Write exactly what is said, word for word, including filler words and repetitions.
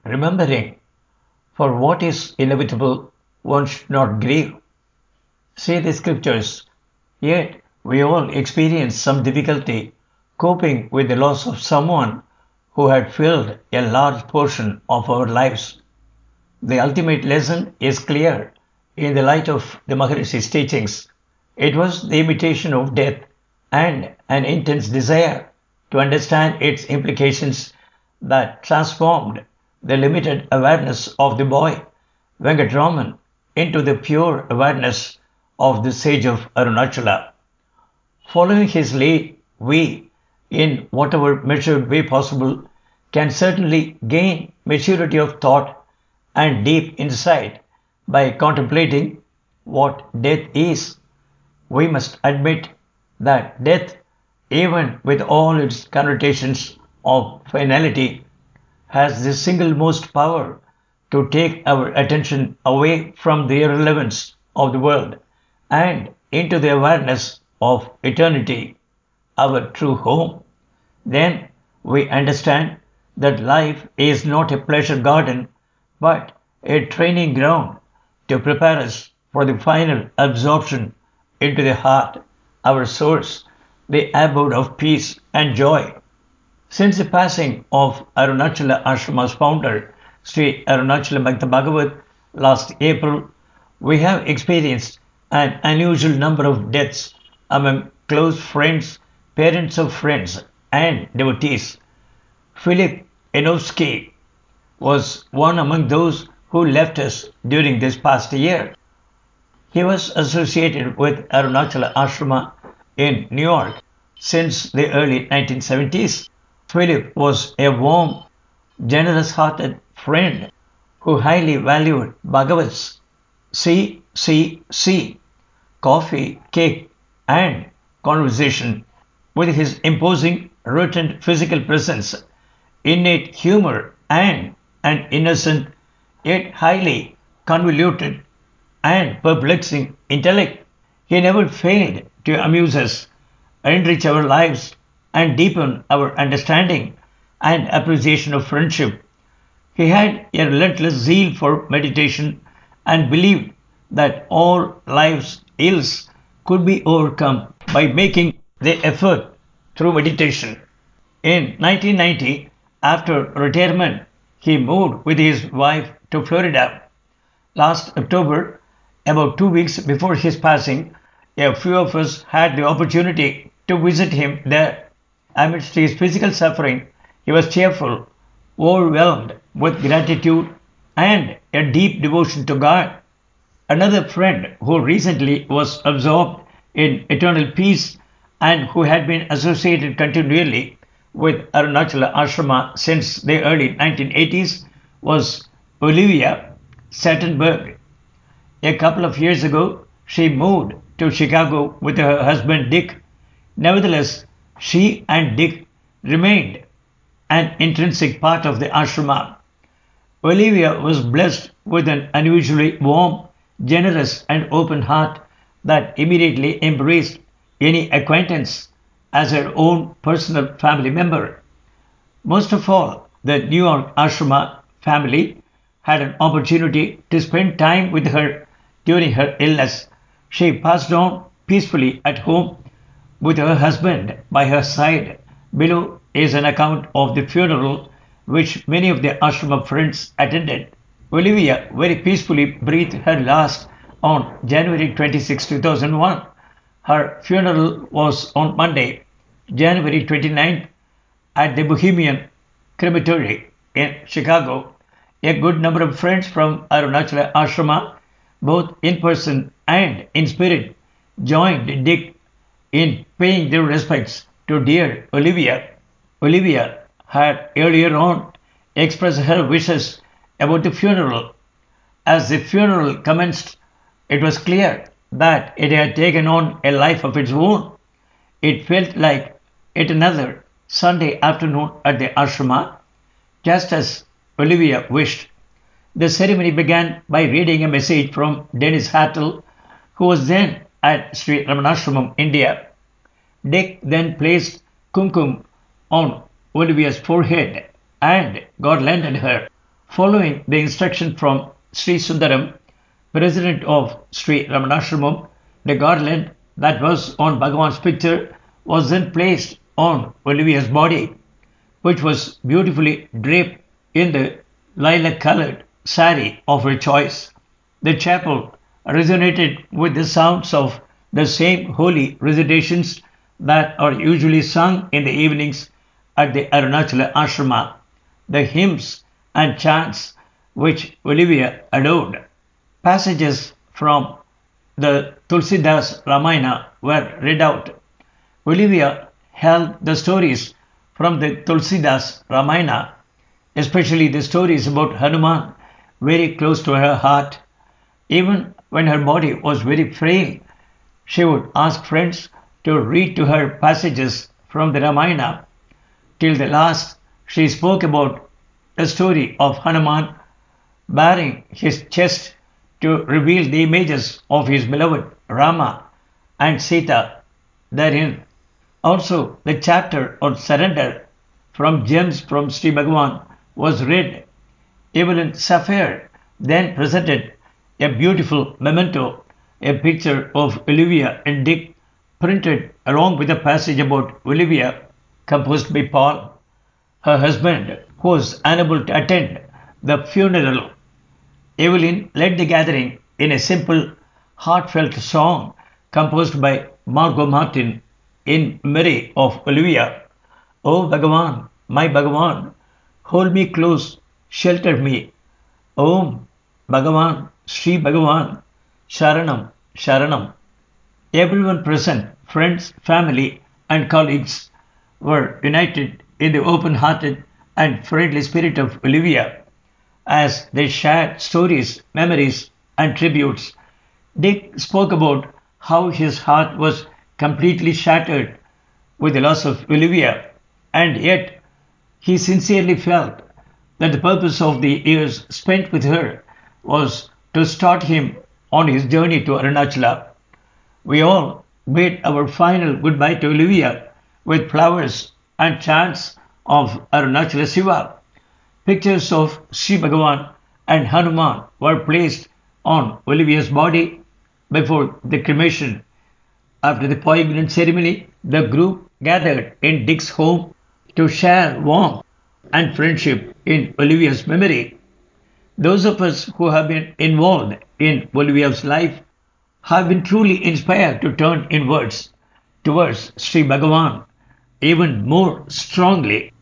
remembering for what is inevitable one should not grieve. Say the scriptures, yet we all experience some difficulty coping with the loss of someone who had filled a large portion of our lives. The ultimate lesson is clear in the light of the Maharishi's teachings. It was the imitation of death and an intense desire to understand its implications that transformed the limited awareness of the boy Venkatraman into the pure awareness of the sage of Arunachala. Following his lead, we, in whatever measured way possible, can certainly gain maturity of thought and deep insight by contemplating what death is. We must admit that death, even with all its connotations of finality, has the single most power to take our attention away from the irrelevance of the world and into the awareness of eternity, our true home. Then we understand that life is not a pleasure garden but a training ground to prepare us for the final absorption into the heart, our source, the abode of peace and joy. Since the passing of Arunachala Ashrama's founder, Sri Arunachala Bhakta Bhagavat, last April, we have experienced an unusual number of deaths among close friends, parents of friends, and devotees. Philip Enowski was one among those who left us during this past year. He was associated with Arunachala Ashrama in New York since the early nineteen seventies. Philip was a warm, generous-hearted friend who highly valued Bhagavats, C C C, coffee, cake, and conversation. With his imposing written physical presence, innate humor, and an innocent yet highly convoluted and perplexing intellect, he never failed to amuse us, enrich our lives, and deepen our understanding and appreciation of friendship. He had a relentless zeal for meditation and believed that all life's ills could be overcome by making the effort through meditation. In nineteen ninety, after retirement, he moved with his wife to Florida. Last October, about two weeks before his passing, a few of us had the opportunity to visit him there. Amidst his physical suffering, he was cheerful, overwhelmed with gratitude and a deep devotion to God. Another friend who recently was absorbed in eternal peace and who had been associated continually with Arunachala Ashrama since the early nineteen eighties was Olivia Sattenberg. A couple of years ago, she moved to Chicago with her husband Dick. Nevertheless, she and Dick remained an intrinsic part of the ashrama. Olivia was blessed with an unusually warm, generous, and open heart that immediately embraced any acquaintance as her own personal family member. Most of all, the New York ashrama family had an opportunity to spend time with her during her illness. She passed on peacefully at home with her husband by her side. Below is an account of the funeral which many of the ashrama friends attended. Olivia very peacefully breathed her last on January twenty-sixth, two thousand one. Her funeral was on Monday, January twenty-ninth, at the Bohemian Crematory in Chicago. A good number of friends from Arunachala Ashrama, both in person and in spirit, joined Dick in paying their respects to dear Olivia. Olivia had earlier on expressed her wishes about the funeral. As the funeral commenced, it was clear that it had taken on a life of its own. It felt like yet another Sunday afternoon at the ashrama, just as Olivia wished. The ceremony began by reading a message from Dennis Hattel, who was then at Sri Ramanashramam, India. Dick then placed kumkum on Olivia's forehead and God landed her. Following the instruction from Sri Sundaram, president of Sri Ramanashramam, the garland that was on Bhagavan's picture was then placed on Olivia's body, which was beautifully draped in the lilac-colored sari of her choice. The chapel resonated with the sounds of the same holy recitations that are usually sung in the evenings at the Arunachala Ashrama, the hymns and chants which Olivia adored. Passages from the Tulsidas Ramayana were read out. Olivia held the stories from the Tulsidas Ramayana, especially the stories about Hanuman, very close to her heart. Even when her body was very frail, she would ask friends to read to her passages from the Ramayana. Till the last, she spoke about the story of Hanuman baring his chest to reveal the images of his beloved Rama and Sita therein. Also, the chapter on surrender from Gems from Sri Bhagavan was read. Evelyn Sapphire then presented a beautiful memento, a picture of Olivia and Dick printed along with a passage about Olivia composed by Paul. Her husband, who was unable to attend the funeral, Evelyn led the gathering in a simple, heartfelt song composed by Margot Martin in memory of Olivia. O Bhagavan, my Bhagavan, hold me close, shelter me. Om Bhagavan, Sri Bhagavan, Sharanam, Sharanam. Everyone present, friends, family, and colleagues, were united in the open-hearted and friendly spirit of Olivia as they shared stories, memories, and tributes. Dick spoke about how his heart was completely shattered with the loss of Olivia, and yet he sincerely felt that the purpose of the years spent with her was to start him on his journey to Arunachala. We all bid our final goodbye to Olivia with flowers and chants of Arunachala Shiva. Pictures of Sri Bhagavan and Hanuman were placed on Olivia's body before the cremation. After the poignant ceremony, the group gathered in Dick's home to share warmth and friendship in Olivia's memory. Those of us who have been involved in Olivia's life have been truly inspired to turn inwards towards Sri Bhagavan even more strongly.